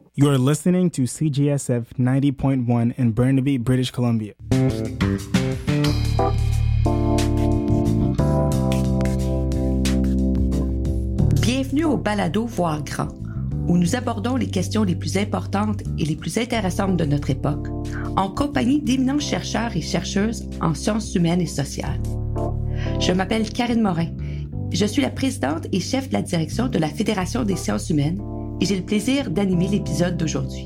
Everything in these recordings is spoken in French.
You are listening to CJSF 90.1 in Burnaby, British Columbia. Bienvenue au balado Voir grand, où nous abordons les questions les plus importantes et les plus intéressantes de notre époque, en compagnie d'éminents chercheurs et chercheuses en sciences humaines et sociales. Je m'appelle Karine Morin. Je suis la présidente et chef de la direction de la Fédération des sciences humaines et j'ai le plaisir d'animer l'épisode d'aujourd'hui.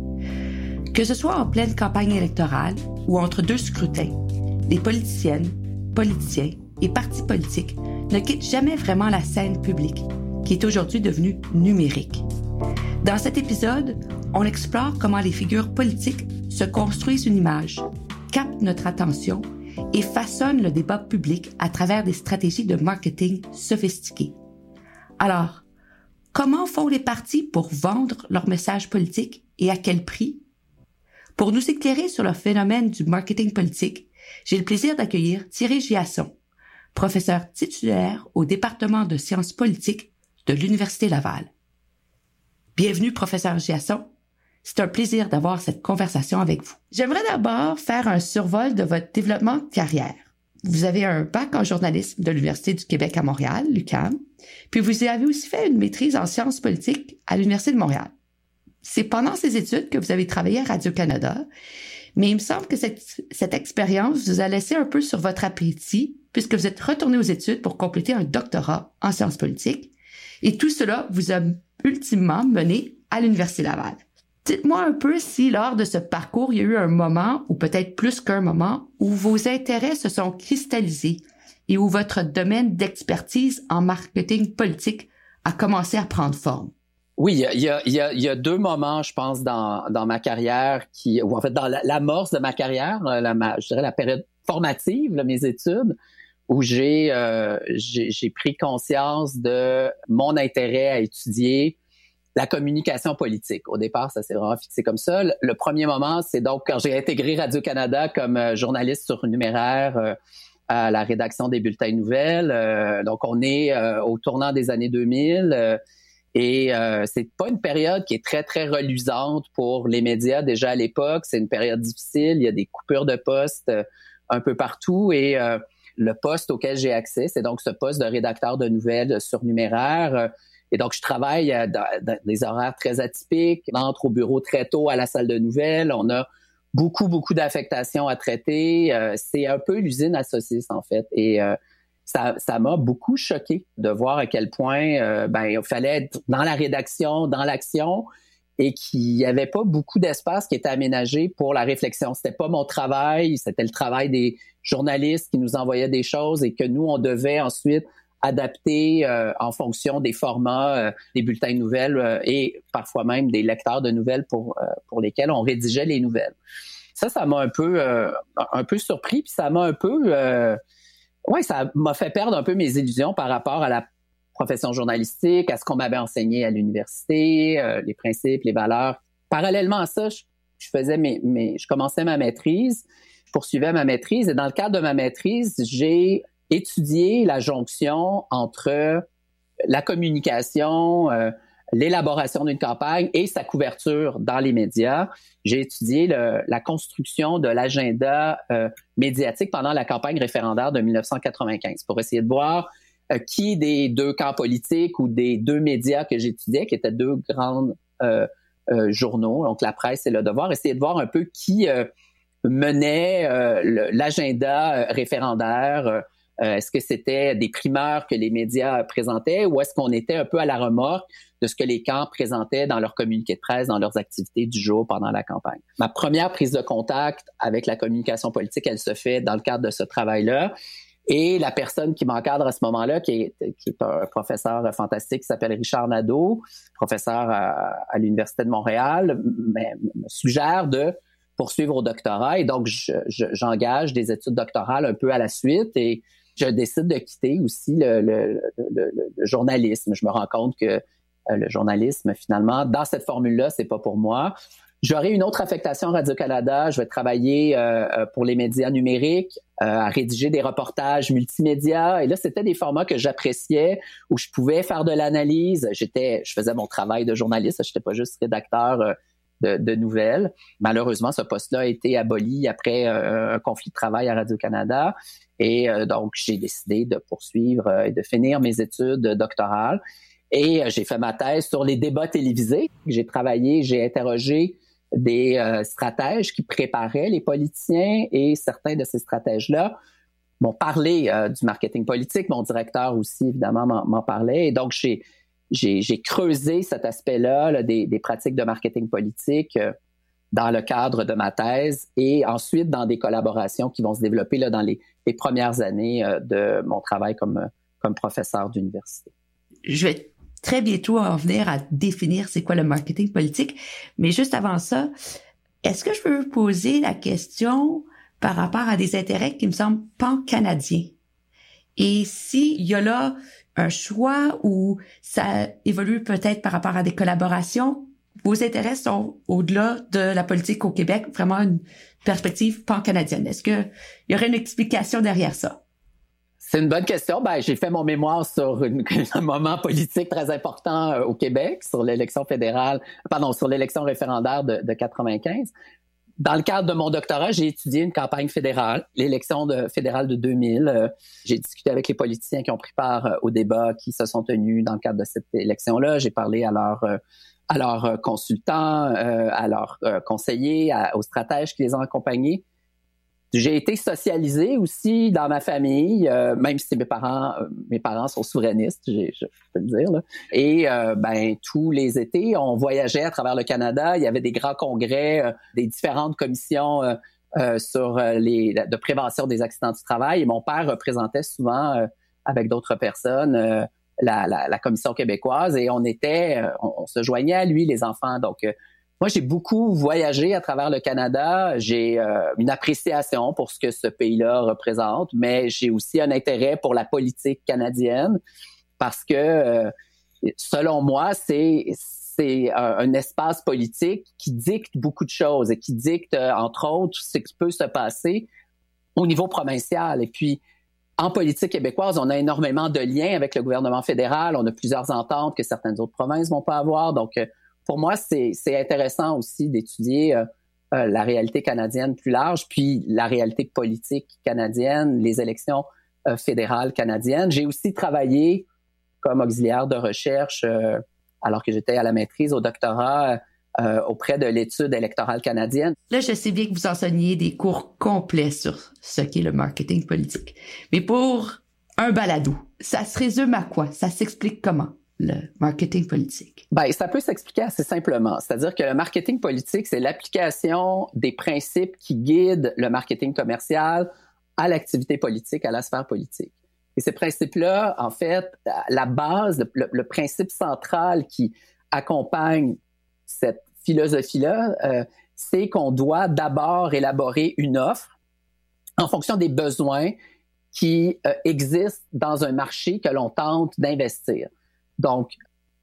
Que ce soit en pleine campagne électorale ou entre deux scrutins, les politiciennes, politiciens et partis politiques ne quittent jamais vraiment la scène publique, qui est aujourd'hui devenue numérique. Dans cet épisode, on explore comment les figures politiques se construisent une image, captent notre attention et façonnent le débat public à travers des stratégies de marketing sophistiquées. Alors, comment font les partis pour vendre leur message politique et à quel prix? Pour nous éclairer sur le phénomène du marketing politique, j'ai le plaisir d'accueillir Thierry Giasson, professeur titulaire au département de sciences politiques de l'Université Laval. Bienvenue, professeur Giasson. C'est un plaisir d'avoir cette conversation avec vous. J'aimerais d'abord faire un survol de votre développement de carrière. Vous avez un bac en journalisme de l'Université du Québec à Montréal, l'UQAM, puis vous avez aussi fait une maîtrise en sciences politiques à l'Université de Montréal. C'est pendant ces études que vous avez travaillé à Radio-Canada, mais il me semble que cette expérience vous a laissé un peu sur votre appétit, puisque vous êtes retourné aux études pour compléter un doctorat en sciences politiques, et tout cela vous a ultimement mené à l'Université Laval. Dites-moi un peu si, lors de ce parcours, il y a eu un moment, ou peut-être plus qu'un moment, où vos intérêts se sont cristallisés et où votre domaine d'expertise en marketing politique a commencé à prendre forme. Oui, il y a deux moments, je pense, dans ma carrière, ou en fait dans l'amorce de ma carrière, je dirais la période formative, là, mes études, où j'ai pris conscience de mon intérêt à étudier la communication politique. Au départ, ça s'est vraiment fixé comme ça. Le premier moment, c'est donc quand j'ai intégré Radio-Canada comme journaliste surnuméraire à la rédaction des bulletins de nouvelles. Donc, on est au tournant des années 2000 et c'est pas une période qui est très, très reluisante pour les médias déjà à l'époque. C'est une période difficile. Il y a des coupures de postes un peu partout et le poste auquel j'ai accès, c'est donc ce poste de rédacteur de nouvelles surnuméraire. Et donc, je travaille dans des horaires très atypiques. On entre au bureau très tôt à la salle de nouvelles. On a beaucoup d'affectations à traiter. C'est un peu l'usine à saucisses, en fait. Et ça m'a beaucoup choqué de voir à quel point il fallait être dans la rédaction, dans l'action, et qu'il n'y avait pas beaucoup d'espace qui était aménagé pour la réflexion. C'était pas mon travail, c'était le travail des journalistes qui nous envoyaient des choses et que nous, on devait ensuite adapté en fonction des formats des bulletins de nouvelles et parfois même des lecteurs de nouvelles pour lesquels on rédigeait les nouvelles. Ça m'a un peu surpris, puis ça m'a un peu ça m'a fait perdre un peu mes illusions par rapport à la profession journalistique, à ce qu'on m'avait enseigné à l'université, les principes, les valeurs. Parallèlement à ça, je commençais ma maîtrise, je poursuivais ma maîtrise et dans le cadre de ma maîtrise, j'ai étudier la jonction entre la communication, l'élaboration d'une campagne et sa couverture dans les médias. J'ai étudié la construction de l'agenda médiatique pendant la campagne référendaire de 1995 pour essayer de voir qui des deux camps politiques ou des deux médias que j'étudiais, qui étaient deux grands journaux, donc La Presse et Le Devoir, essayer de voir un peu qui menait l'agenda référendaire. Est-ce que c'était des primeurs que les médias présentaient ou est-ce qu'on était un peu à la remorque de ce que les camps présentaient dans leurs communiqués de presse, dans leurs activités du jour pendant la campagne? Ma première prise de contact avec la communication politique, elle se fait dans le cadre de ce travail-là. Et la personne qui m'encadre à ce moment-là, qui est un professeur fantastique qui s'appelle Richard Nadeau, professeur à l'Université de Montréal, me suggère de poursuivre au doctorat. Et donc, j'engage des études doctorales un peu à la suite et je décide de quitter aussi le journalisme. Je me rends compte que le journalisme, finalement, dans cette formule-là, c'est pas pour moi. J'aurai une autre affectation à Radio-Canada. Je vais travailler pour les médias numériques, à rédiger des reportages multimédia. Et là, c'était des formats que j'appréciais, où je pouvais faire de l'analyse. Je faisais mon travail de journaliste. Je n'étais pas juste rédacteur de nouvelles. Malheureusement, ce poste-là a été aboli après un conflit de travail à Radio-Canada. Et donc, j'ai décidé de poursuivre et de finir mes études doctorales. Et j'ai fait ma thèse sur les débats télévisés. J'ai interrogé des stratèges qui préparaient les politiciens, et certains de ces stratèges-là m'ont parlé du marketing politique. Mon directeur aussi, évidemment, m'en parlait. Et donc, j'ai creusé cet aspect-là des pratiques de marketing politique dans le cadre de ma thèse, et ensuite dans des collaborations qui vont se développer là, dans les premières années de mon travail comme professeur d'université. Je vais très bientôt en venir à définir c'est quoi le marketing politique, mais juste avant ça, est-ce que je peux vous poser la question par rapport à des intérêts qui me semblent pan-canadiens? Et s'il y a là un choix où ça évolue peut-être par rapport à des collaborations, vos intérêts sont au-delà de la politique au Québec, vraiment une perspective pan-canadienne. Est-ce qu'il y aurait une explication derrière ça? C'est une bonne question. J'ai fait mon mémoire sur un moment politique très important au Québec, sur l'élection référendaire de 95. Dans le cadre de mon doctorat, j'ai étudié une campagne fédérale, l'élection fédérale de 2000. J'ai discuté avec les politiciens qui ont pris part aux débats qui se sont tenus dans le cadre de cette élection-là. J'ai parlé à leurs consultants, à leurs conseillers, aux stratèges qui les ont accompagnés. J'ai été socialisé aussi dans ma famille, même si mes parents sont souverainistes, je peux le dire, là. Et tous les étés, on voyageait à travers le Canada. Il y avait des grands congrès, des différentes commissions de prévention des accidents du travail. Et mon père représentait souvent, avec d'autres personnes, la commission québécoise. Et on se joignait à lui, les enfants. Donc, moi, j'ai beaucoup voyagé à travers le Canada. J'ai une appréciation pour ce que ce pays-là représente, mais j'ai aussi un intérêt pour la politique canadienne parce que, selon moi, c'est un espace politique qui dicte beaucoup de choses et qui dicte, entre autres, ce qui peut se passer au niveau provincial. Et puis, en politique québécoise, on a énormément de liens avec le gouvernement fédéral. On a plusieurs ententes que certaines autres provinces vont pas avoir. Donc, pour moi, c'est intéressant aussi d'étudier la réalité canadienne plus large, puis la réalité politique canadienne, les élections fédérales canadiennes. J'ai aussi travaillé comme auxiliaire de recherche, alors que j'étais à la maîtrise, au doctorat, auprès de l'étude électorale canadienne. Là, je sais bien que vous enseignez des cours complets sur ce qu'est le marketing politique. Mais pour un balado, ça se résume à quoi? Ça s'explique comment? Le marketing politique? Ça peut s'expliquer assez simplement. C'est-à-dire que le marketing politique, c'est l'application des principes qui guident le marketing commercial à l'activité politique, à la sphère politique. Et ces principes-là, en fait, la base, le principe central qui accompagne cette philosophie-là, c'est qu'on doit d'abord élaborer une offre en fonction des besoins qui existent dans un marché que l'on tente d'investir. Donc,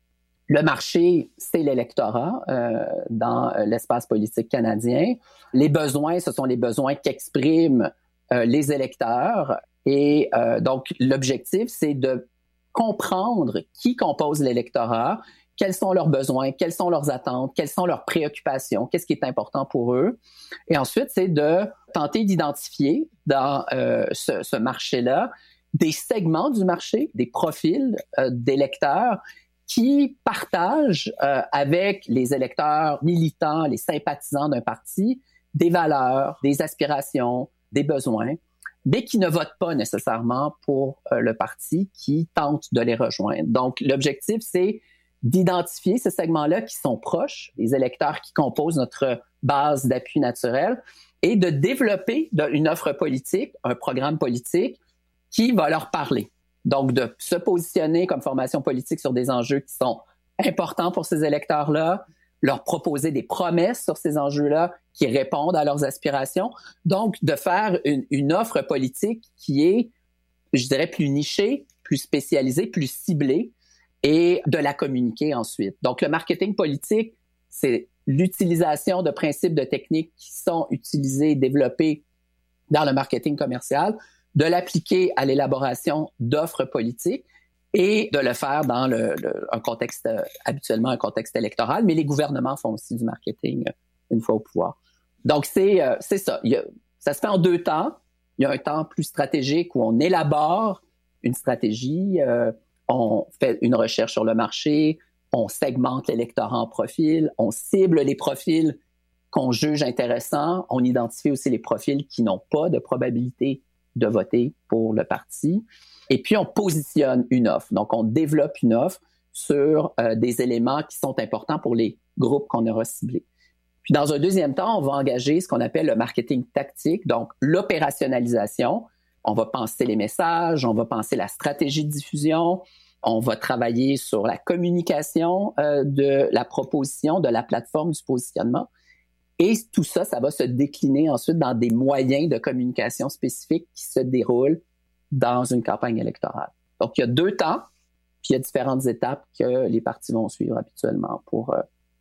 le marché, c'est l'électorat dans l'espace politique canadien. Les besoins, ce sont les besoins qu'expriment les électeurs. Et donc, l'objectif, c'est de comprendre qui compose l'électorat, quels sont leurs besoins, quelles sont leurs attentes, quelles sont leurs préoccupations, qu'est-ce qui est important pour eux. Et ensuite, c'est de tenter d'identifier dans ce marché-là des segments du marché, des profils d'électeurs qui partagent avec les électeurs militants, les sympathisants d'un parti, des valeurs, des aspirations, des besoins, mais qui ne votent pas nécessairement pour le parti qui tente de les rejoindre. Donc, l'objectif, c'est d'identifier ces segments-là qui sont proches, les électeurs qui composent notre base d'appui naturel, et de développer une offre politique, un programme politique qui va leur parler. Donc, de se positionner comme formation politique sur des enjeux qui sont importants pour ces électeurs-là, leur proposer des promesses sur ces enjeux-là qui répondent à leurs aspirations. Donc, de faire une offre politique qui est, je dirais, plus nichée, plus spécialisée, plus ciblée, et de la communiquer ensuite. Donc, le marketing politique, c'est l'utilisation de principes de techniques qui sont utilisés, développés dans le marketing commercial, de l'appliquer à l'élaboration d'offres politiques et de le faire dans un contexte, habituellement un contexte électoral, mais les gouvernements font aussi du marketing une fois au pouvoir. Donc, c'est ça. Ça se fait en 2 temps. Il y a un temps plus stratégique où on élabore une stratégie, on fait une recherche sur le marché, on segmente l'électorat en profils, on cible les profils qu'on juge intéressants, on identifie aussi les profils qui n'ont pas de probabilité de voter pour le parti, et puis on positionne une offre. Donc, on développe une offre sur des éléments qui sont importants pour les groupes qu'on aura ciblés. Puis, dans un deuxième temps, on va engager ce qu'on appelle le marketing tactique, donc l'opérationnalisation. On va penser les messages, on va penser la stratégie de diffusion, on va travailler sur la communication de la proposition, de la plateforme, du positionnement. Et tout ça, ça va se décliner ensuite dans des moyens de communication spécifiques qui se déroulent dans une campagne électorale. Donc, il y a 2 temps, puis il y a différentes étapes que les partis vont suivre habituellement pour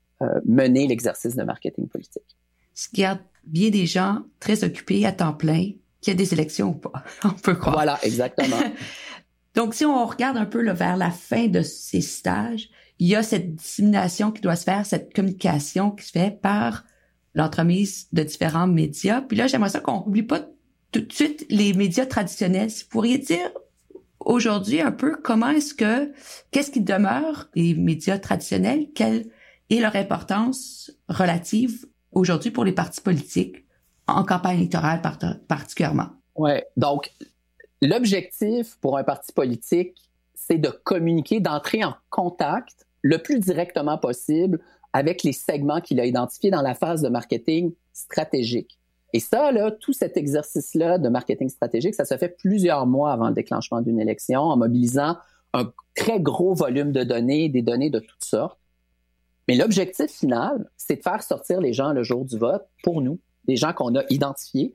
mener l'exercice de marketing politique. Ce qui garde bien des gens très occupés à temps plein, qu'il y a des élections ou pas, on peut croire. Voilà, exactement. Donc, si on regarde un peu là, vers la fin de ces stages, il y a cette dissémination qui doit se faire, cette communication qui se fait par l'entremise de différents médias. Puis là, j'aimerais ça qu'on n'oublie pas tout de suite les médias traditionnels. Vous pourriez dire aujourd'hui un peu qu'est-ce qui demeure des médias traditionnels, quelle est leur importance relative aujourd'hui pour les partis politiques, en campagne électorale particulièrement? Oui, donc l'objectif pour un parti politique, c'est de communiquer, d'entrer en contact le plus directement possible avec les segments qu'il a identifiés dans la phase de marketing stratégique. Et ça, là, tout cet exercice-là de marketing stratégique, ça se fait plusieurs mois avant le déclenchement d'une élection, en mobilisant un très gros volume de données, des données de toutes sortes. Mais l'objectif final, c'est de faire sortir les gens le jour du vote pour nous, des gens qu'on a identifiés,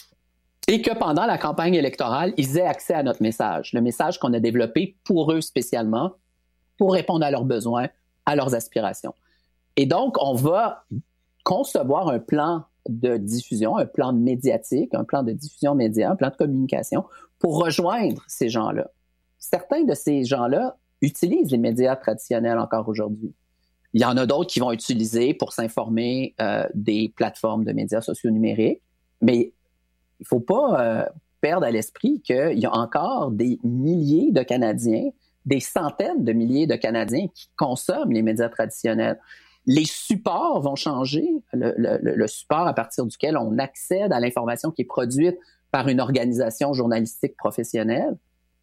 et que pendant la campagne électorale, ils aient accès à notre message, le message qu'on a développé pour eux spécialement, pour répondre à leurs besoins, à leurs aspirations. Et donc, on va concevoir un plan de diffusion, un plan médiatique, un plan de diffusion média, un plan de communication pour rejoindre ces gens-là. Certains de ces gens-là utilisent les médias traditionnels encore aujourd'hui. Il y en a d'autres qui vont utiliser pour s'informer des plateformes de médias sociaux numériques, mais il ne faut pas perdre à l'esprit qu'il y a encore des milliers de Canadiens, des centaines de milliers de Canadiens qui consomment les médias traditionnels. Les supports vont changer. Le support à partir duquel on accède à l'information qui est produite par une organisation journalistique professionnelle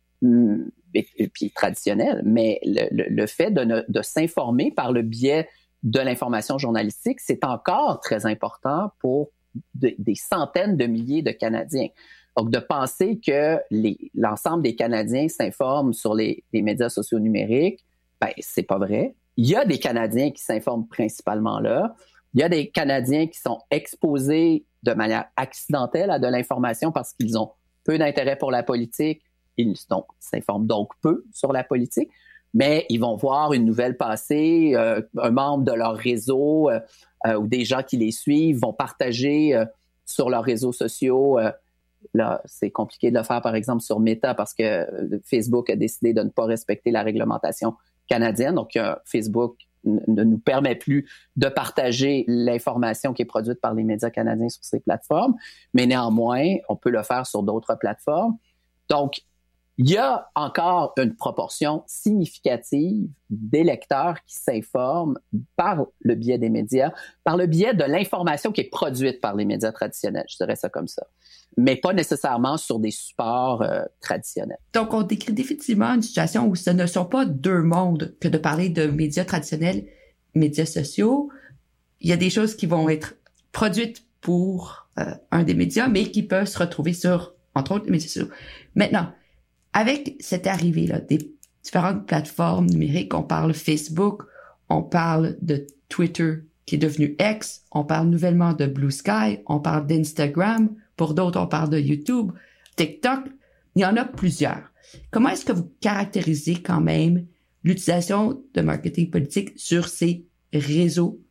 et puis traditionnelle, mais le fait de s'informer par le biais de l'information journalistique, c'est encore très important pour des centaines de milliers de Canadiens. Donc, de penser que l'ensemble des Canadiens s'informent sur les médias sociaux numériques, ben, c'est pas vrai. Il y a des Canadiens qui s'informent principalement là. Il y a des Canadiens qui sont exposés de manière accidentelle à de l'information parce qu'ils ont peu d'intérêt pour la politique. Ils s'informent donc peu sur la politique, mais ils vont voir une nouvelle passer, un membre de leur réseau ou des gens qui les suivent vont partager sur leurs réseaux sociaux. Là, c'est compliqué de le faire, par exemple, sur Meta parce que Facebook a décidé de ne pas respecter la réglementation canadienne. Donc, Facebook ne nous permet plus de partager l'information qui est produite par les médias canadiens sur ces plateformes, mais néanmoins, on peut le faire sur d'autres plateformes. Donc, il y a encore une proportion significative d'électeurs qui s'informent par le biais des médias, par le biais de l'information qui est produite par les médias traditionnels, je dirais ça comme ça, mais pas nécessairement sur des supports traditionnels. Donc, on décrit définitivement une situation où ce ne sont pas 2 mondes que de parler de médias traditionnels, médias sociaux. Il y a des choses qui vont être produites pour un des médias, mais qui peuvent se retrouver sur, entre autres, les médias sociaux. Maintenant, avec cette arrivée-là des différentes plateformes numériques, on parle Facebook, on parle de Twitter qui est devenu X, on parle nouvellement de Blue Sky, on parle d'Instagram, pour d'autres on parle de YouTube, TikTok, il y en a plusieurs. Comment est-ce que vous caractérisez quand même l'utilisation de marketing politique sur ces réseaux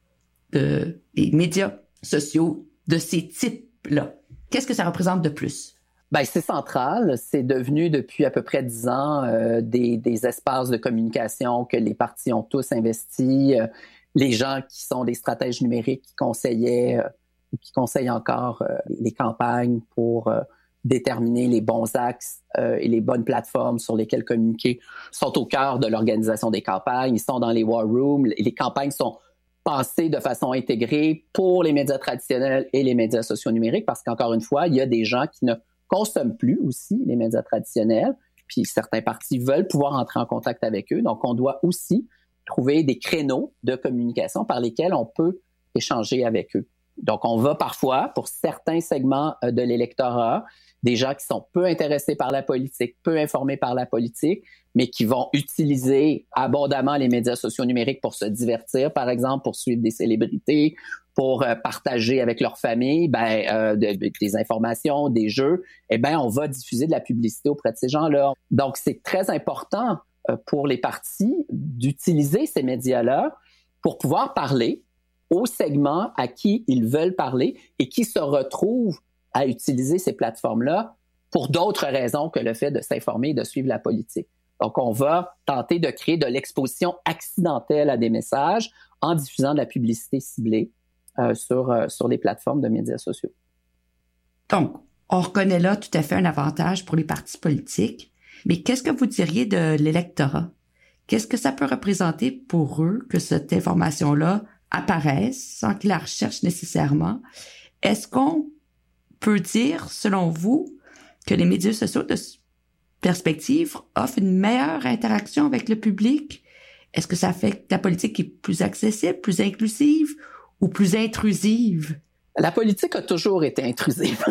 des médias sociaux de ces types-là? Qu'est-ce que ça représente de plus? Ben, c'est central. C'est devenu depuis à peu près 10 ans des espaces de communication que les partis ont tous investis. Les gens qui sont des stratèges numériques qui conseillaient ou qui conseillent encore les campagnes pour déterminer les bons axes et les bonnes plateformes sur lesquelles communiquer sont au cœur de l'organisation des campagnes. Ils sont dans les war rooms. Les campagnes sont pensées de façon intégrée pour les médias traditionnels et les médias sociaux numériques parce qu'encore une fois, il y a des gens qui ne consomment plus aussi les médias traditionnels, puis certains partis veulent pouvoir entrer en contact avec eux. Donc, on doit aussi trouver des créneaux de communication par lesquels on peut échanger avec eux. Donc, on va parfois, pour certains segments de l'électorat, des gens qui sont peu intéressés par la politique, peu informés par la politique, mais qui vont utiliser abondamment les médias sociaux numériques pour se divertir, par exemple, pour suivre des célébrités, pour partager avec leur famille des informations, des jeux, on va diffuser de la publicité auprès de ces gens-là. Donc, c'est très important pour les partis d'utiliser ces médias-là pour pouvoir parler aux segments à qui ils veulent parler et qui se retrouvent à utiliser ces plateformes-là pour d'autres raisons que le fait de s'informer et de suivre la politique. Donc, on va tenter de créer de l'exposition accidentelle à des messages en diffusant de la publicité ciblée sur les plateformes de médias sociaux. Donc, on reconnaît là tout à fait un avantage pour les partis politiques, mais qu'est-ce que vous diriez de l'électorat? Qu'est-ce que ça peut représenter pour eux que cette information-là apparaisse sans qu'ils la recherchent nécessairement? Est-ce qu'on peut dire, selon vous, que les médias sociaux de perspective offrent une meilleure interaction avec le public? Est-ce que ça fait que la politique est plus accessible, plus inclusive ou plus intrusive? La politique a toujours été intrusive.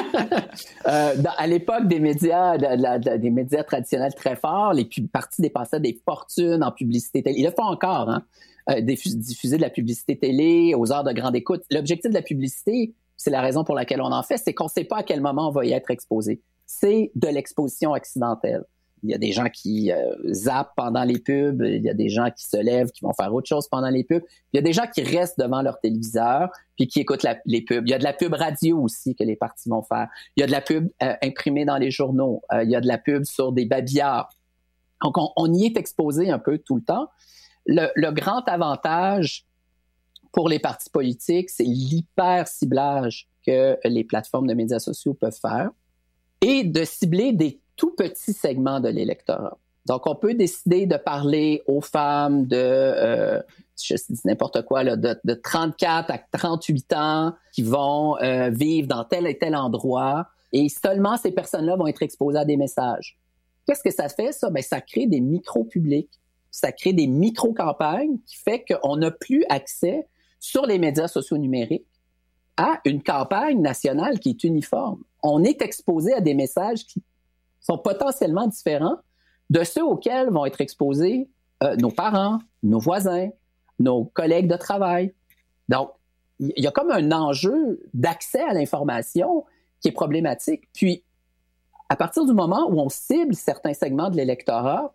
À l'époque des médias, des médias traditionnels très forts, les partis dépensaient des fortunes en publicité télé. Ils le font encore, diffuser de la publicité télé aux heures de grande écoute. L'objectif de la publicité, c'est la raison pour laquelle on en fait, c'est qu'on ne sait pas à quel moment on va y être exposé. C'est de l'exposition accidentelle. Il y a des gens qui zappent pendant les pubs, il y a des gens qui se lèvent, qui vont faire autre chose pendant les pubs. Il y a des gens qui restent devant leur téléviseur puis qui écoutent les pubs. Il y a de la pub radio aussi que les partis vont faire. Il y a de la pub imprimée dans les journaux. Il y a de la pub sur des babillards. Donc, on y est exposé un peu tout le temps. Le grand avantage pour les partis politiques, c'est l'hyper-ciblage que les plateformes de médias sociaux peuvent faire et de cibler des tout petits segments de l'électorat. Donc, on peut décider de parler aux femmes je dis n'importe quoi, là, de 34 à 38 ans qui vont vivre dans tel et tel endroit et seulement ces personnes-là vont être exposées à des messages. Qu'est-ce que ça fait, ça? Ça crée des micro-publics. Ça crée des micro-campagnes qui fait qu'on n'a plus accès sur les médias sociaux numériques à une campagne nationale qui est uniforme. On est exposé à des messages qui sont potentiellement différents de ceux auxquels vont être exposés nos parents, nos voisins, nos collègues de travail. Donc, il y a comme un enjeu d'accès à l'information qui est problématique. Puis, à partir du moment où on cible certains segments de l'électorat,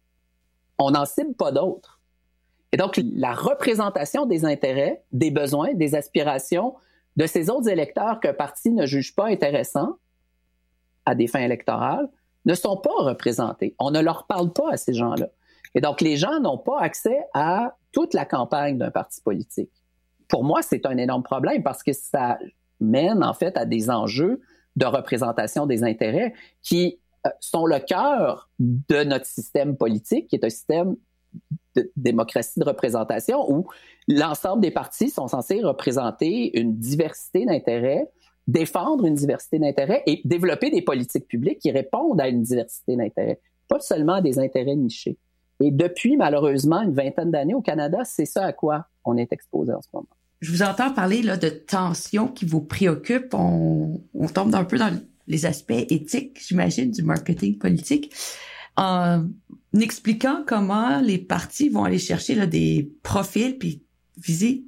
on n'en cible pas d'autres. Et donc, la représentation des intérêts, des besoins, des aspirations de ces autres électeurs qu'un parti ne juge pas intéressants à des fins électorales ne sont pas représentés. On ne leur parle pas à ces gens-là. Et donc, les gens n'ont pas accès à toute la campagne d'un parti politique. Pour moi, c'est un énorme problème parce que ça mène, en fait, à des enjeux de représentation des intérêts qui sont le cœur de notre système politique, qui est un système de démocratie de représentation où l'ensemble des partis sont censés représenter une diversité d'intérêts, défendre une diversité d'intérêts et développer des politiques publiques qui répondent à une diversité d'intérêts, pas seulement à des intérêts nichés. Et depuis, malheureusement, une vingtaine d'années au Canada, c'est ça à quoi on est exposé en ce moment. Je vous entends parler là, de tensions qui vous préoccupent. On tombe un peu dans les aspects éthiques, j'imagine, du marketing politique, en expliquant comment les partis vont aller chercher là, des profils puis viser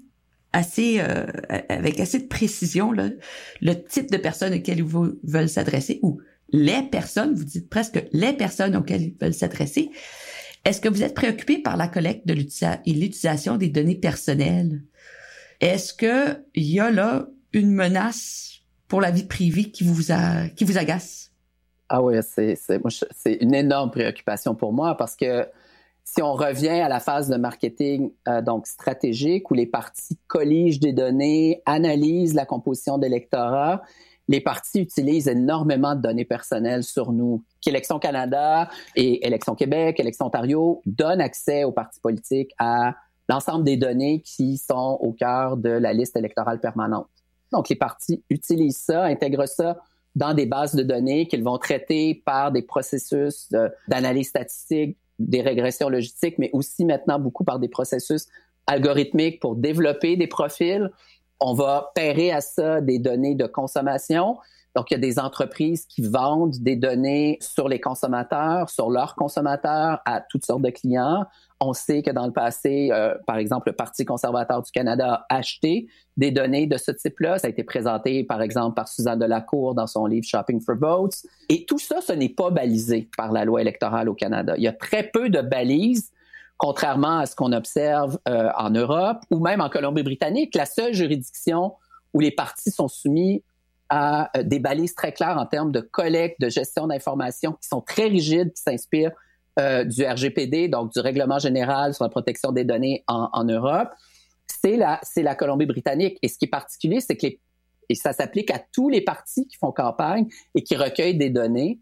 avec assez de précision là, le type de personnes auxquelles ils veulent s'adresser ou les personnes, vous dites presque les personnes auxquelles ils veulent s'adresser. Est-ce que vous êtes préoccupé par la collecte et l'utilisation des données personnelles? Est-ce que il y a là une menace pour la vie privée qui vous agace? Ah oui, c'est une énorme préoccupation pour moi parce que si on revient à la phase de marketing donc stratégique où les partis colligent des données, analysent la composition d'électorat, les partis utilisent énormément de données personnelles sur nous. Qu'Élections Canada et Élections Québec, Élections Ontario donnent accès aux partis politiques à l'ensemble des données qui sont au cœur de la liste électorale permanente. Donc, les partis utilisent ça, intègrent ça dans des bases de données qu'ils vont traiter par des processus d'analyse statistique, des régressions logistiques, mais aussi maintenant beaucoup par des processus algorithmiques pour développer des profils. On va pairer à ça des données de consommation. Donc, il y a des entreprises qui vendent des données sur les consommateurs, sur leurs consommateurs à toutes sortes de clients. On sait que dans le passé, par exemple, le Parti conservateur du Canada a acheté des données de ce type-là. Ça a été présenté, par exemple, par Suzanne Delacour dans son livre Shopping for Votes. Et tout ça, ce n'est pas balisé par la loi électorale au Canada. Il y a très peu de balises, contrairement à ce qu'on observe en Europe ou même en Colombie-Britannique. La seule juridiction où les partis sont soumis à des balises très claires en termes de collecte, de gestion d'informations qui sont très rigides, qui s'inspirent du RGPD, donc du Règlement général sur la protection des données en Europe, c'est la Colombie-Britannique. Et ce qui est particulier, c'est que et ça s'applique à tous les partis qui font campagne et qui recueillent des données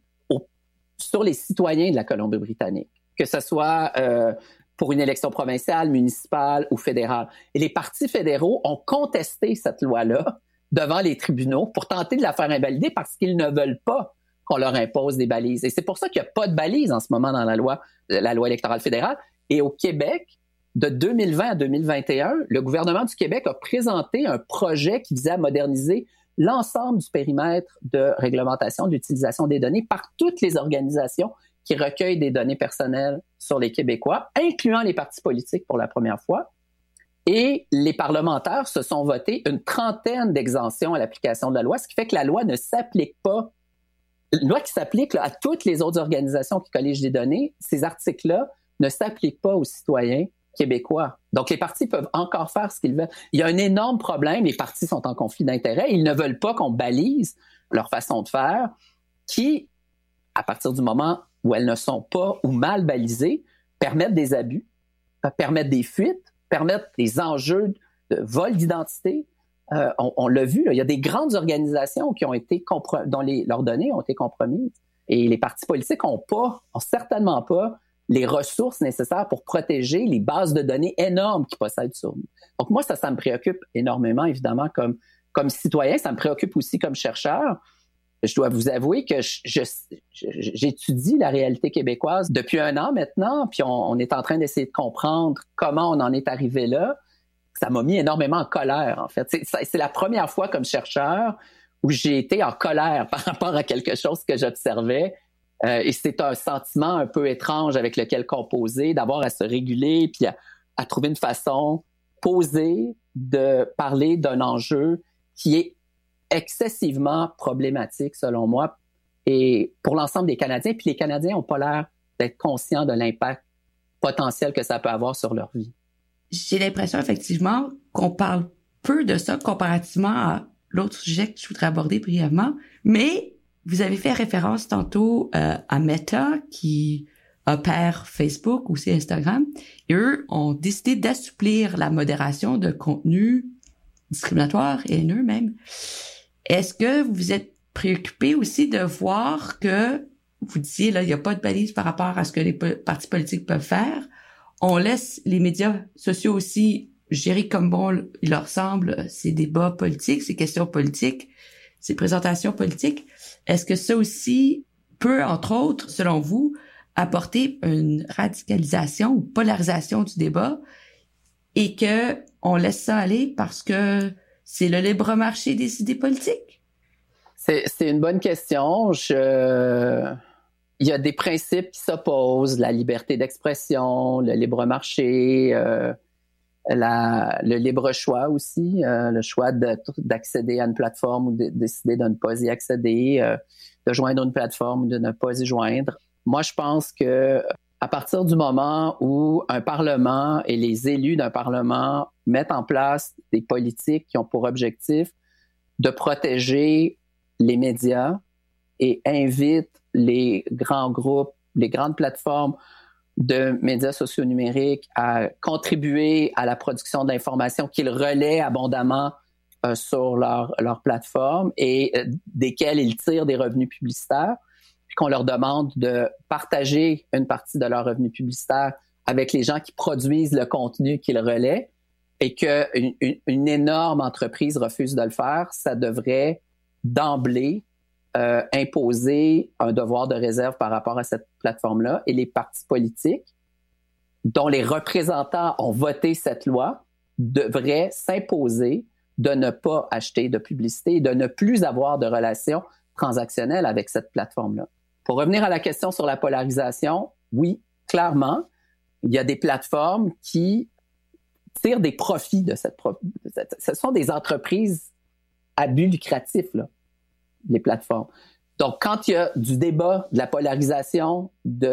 sur les citoyens de la Colombie-Britannique, que ce soit pour une élection provinciale, municipale ou fédérale. Et les partis fédéraux ont contesté cette loi-là devant les tribunaux pour tenter de la faire invalider parce qu'ils ne veulent pas qu'on leur impose des balises. Et c'est pour ça qu'il n'y a pas de balises en ce moment dans la loi électorale fédérale. Et au Québec, de 2020 à 2021, le gouvernement du Québec a présenté un projet qui visait à moderniser l'ensemble du périmètre de réglementation de l'utilisation des données par toutes les organisations qui recueillent des données personnelles sur les Québécois, incluant les partis politiques pour la première fois. Et les parlementaires se sont votés une trentaine d'exemptions à l'application de la loi, ce qui fait que la loi ne s'applique pas. Une loi qui s'applique à toutes les autres organisations qui colligent des données, ces articles-là ne s'appliquent pas aux citoyens québécois. Donc, les partis peuvent encore faire ce qu'ils veulent. Il y a un énorme problème. Les partis sont en conflit d'intérêts. Ils ne veulent pas qu'on balise leur façon de faire qui, à partir du moment où elles ne sont pas ou mal balisées, permettent des abus, permettent des fuites, permettre des enjeux de vol d'identité. On l'a vu, là, il y a des grandes organisations qui ont été dont leurs données ont été compromises. Et les partis politiques ont certainement pas les ressources nécessaires pour protéger les bases de données énormes qu'ils possèdent sur nous. Donc moi, ça me préoccupe énormément, évidemment, comme citoyen. Ça me préoccupe aussi comme chercheur. Je dois vous avouer que j'étudie la réalité québécoise depuis 1 an maintenant, puis on est en train d'essayer de comprendre comment on en est arrivé là. Ça m'a mis énormément en colère, en fait. C'est la première fois comme chercheur où j'ai été en colère par rapport à quelque chose que j'observais. Et c'est un sentiment un peu étrange avec lequel composer, d'avoir à se réguler puis à trouver une façon posée de parler d'un enjeu qui est excessivement problématique, selon moi, et pour l'ensemble des Canadiens. Puis les Canadiens n'ont pas l'air d'être conscients de l'impact potentiel que ça peut avoir sur leur vie. J'ai l'impression, effectivement, qu'on parle peu de ça comparativement à l'autre sujet que je voudrais aborder brièvement. Mais vous avez fait référence tantôt à Meta, qui opère Facebook, aussi Instagram. Et eux ont décidé d'assouplir la modération de contenu discriminatoire et haineux même. Est-ce que vous êtes préoccupé aussi de voir que, vous disiez, là, il n'y a pas de balise par rapport à ce que les partis politiques peuvent faire. On laisse les médias sociaux aussi gérer comme bon il leur semble ces débats politiques, ces questions politiques, ces présentations politiques. Est-ce que ça aussi peut, entre autres, selon vous, apporter une radicalisation ou polarisation du débat et que on laisse ça aller parce que c'est le libre marché des idées politiques? C'est une bonne question. Il y a des principes qui s'opposent, la liberté d'expression, le libre marché, le libre choix aussi, le choix d'accéder à une plateforme ou de décider de ne pas y accéder, de joindre une plateforme ou de ne pas y joindre. Moi, je pense que à partir du moment où un Parlement et les élus d'un Parlement mettent en place des politiques qui ont pour objectif de protéger les médias et invitent les grands groupes, les grandes plateformes de médias sociaux numériques à contribuer à la production d'informations qu'ils relaient abondamment sur leur plateforme et desquelles ils tirent des revenus publicitaires, puis qu'on leur demande de partager une partie de leurs revenus publicitaires avec les gens qui produisent le contenu qu'ils relaient et qu'une énorme entreprise refuse de le faire, ça devrait d'emblée imposer un devoir de réserve par rapport à cette plateforme-là. Et les partis politiques, dont les représentants ont voté cette loi, devraient s'imposer de ne pas acheter de publicité et de ne plus avoir de relations transactionnelles avec cette plateforme-là. Pour revenir à la question sur la polarisation, oui, clairement, il y a des plateformes qui tirent des profits de cette... Ce sont des entreprises à but lucratif, là, les plateformes. Donc, quand il y a du débat, de la polarisation,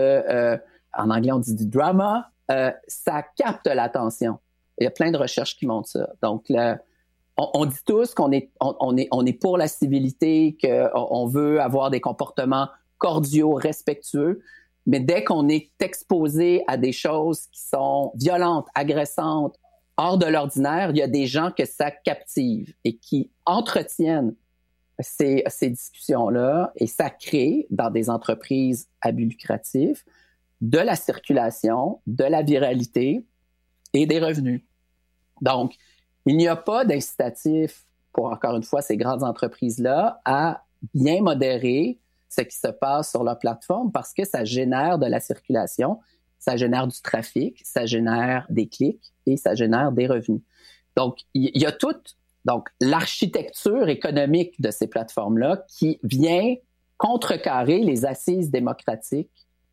en anglais on dit du drama, ça capte l'attention. Il y a plein de recherches qui montrent ça. Donc, on dit tous qu'on est pour la civilité, qu'on veut avoir des comportements cordiaux, respectueux, mais dès qu'on est exposé à des choses qui sont violentes, agressantes, hors de l'ordinaire, il y a des gens que ça captive et qui entretiennent ces discussions-là et ça crée dans des entreprises à but lucratif de la circulation, de la viralité et des revenus. Donc, il n'y a pas d'incitatif pour, encore une fois, ces grandes entreprises-là à bien modérer ce qui se passe sur leur plateforme parce que ça génère de la circulation, ça génère du trafic, ça génère des clics et ça génère des revenus. Donc, il y a donc l'architecture économique de ces plateformes-là qui vient contrecarrer les assises démocratiques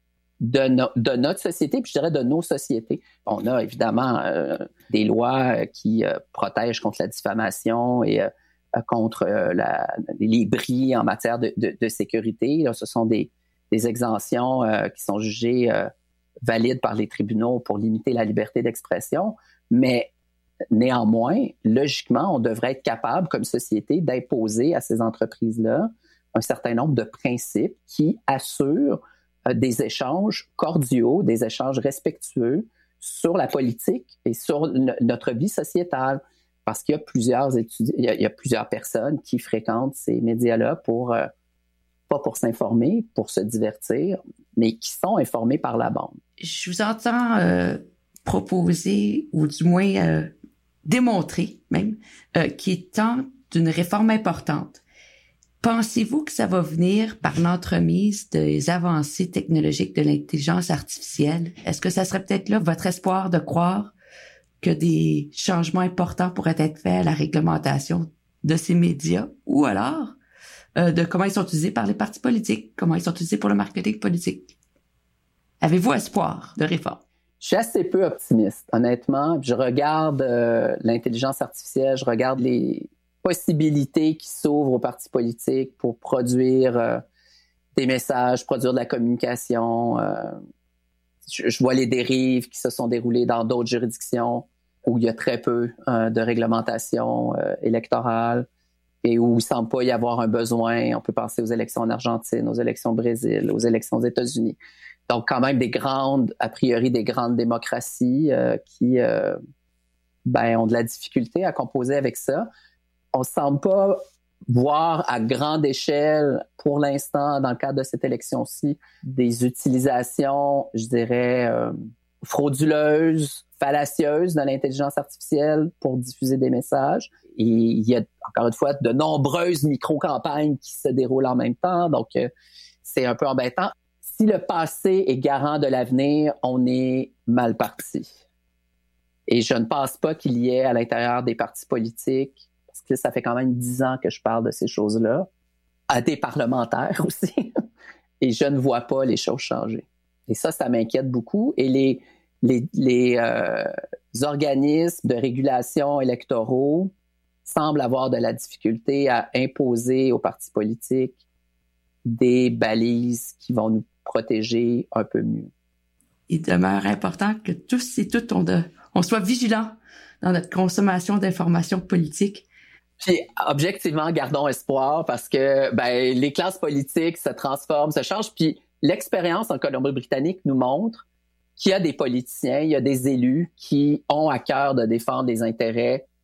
de notre société, puis je dirais de nos sociétés. On a évidemment des lois qui protègent contre la diffamation et contre les bris en matière de sécurité. Là, ce sont des exemptions qui sont jugées valides par les tribunaux pour limiter la liberté d'expression, mais néanmoins, logiquement, on devrait être capable, comme société, d'imposer à ces entreprises-là un certain nombre de principes qui assurent des échanges cordiaux, des échanges respectueux sur la politique et sur notre vie sociétale. Parce qu'il y a plusieurs étudiants, il y a plusieurs personnes qui fréquentent ces médias-là pas pour s'informer, pour se divertir, mais qui sont informés par la bande. Je vous entends proposer, ou du moins démontrer même, qu'il est temps d'une réforme importante. Pensez-vous que ça va venir par l'entremise des avancées technologiques de l'intelligence artificielle? Est-ce que ça serait peut-être là votre espoir de croire que des changements importants pourraient être faits à la réglementation de ces médias? Ou alors, de comment ils sont utilisés par les partis politiques, comment ils sont utilisés pour le marketing politique? Avez-vous espoir de réforme? Je suis assez peu optimiste, honnêtement. Je regarde l'intelligence artificielle, je regarde les possibilités qui s'ouvrent aux partis politiques pour produire des messages, produire de la communication. Je vois les dérives qui se sont déroulées dans d'autres juridictions où il y a très peu de réglementation électorale et où il ne semble pas y avoir un besoin. On peut penser aux élections en Argentine, aux élections au Brésil, aux élections aux États-Unis. Donc, quand même a priori des grandes démocraties qui ont de la difficulté à composer avec ça. On ne semble pas voir à grande échelle, pour l'instant, dans le cadre de cette élection-ci, des utilisations, je dirais, frauduleuses, fallacieuses de l'intelligence artificielle pour diffuser des messages. Et il y a, encore une fois, de nombreuses micro-campagnes qui se déroulent en même temps. Donc, c'est un peu embêtant. Si le passé est garant de l'avenir, on est mal parti. Et je ne pense pas qu'il y ait à l'intérieur des partis politiques, parce que ça fait quand même 10 ans que je parle de ces choses-là, à des parlementaires aussi, et je ne vois pas les choses changer. Et ça m'inquiète beaucoup. Et les organismes de régulation électoraux semblent avoir de la difficulté à imposer aux partis politiques des balises qui vont nous protéger un peu mieux. il demeure important que tous et toutes on soit vigilants dans notre consommation d'informations politiques. Puis, objectivement, gardons espoir parce que les classes politiques se transforment, se changent. Puis, l'expérience en Colombie-Britannique nous montre qu'il y a des politiciens, il y a des élus qui ont à cœur de défendre les intérêts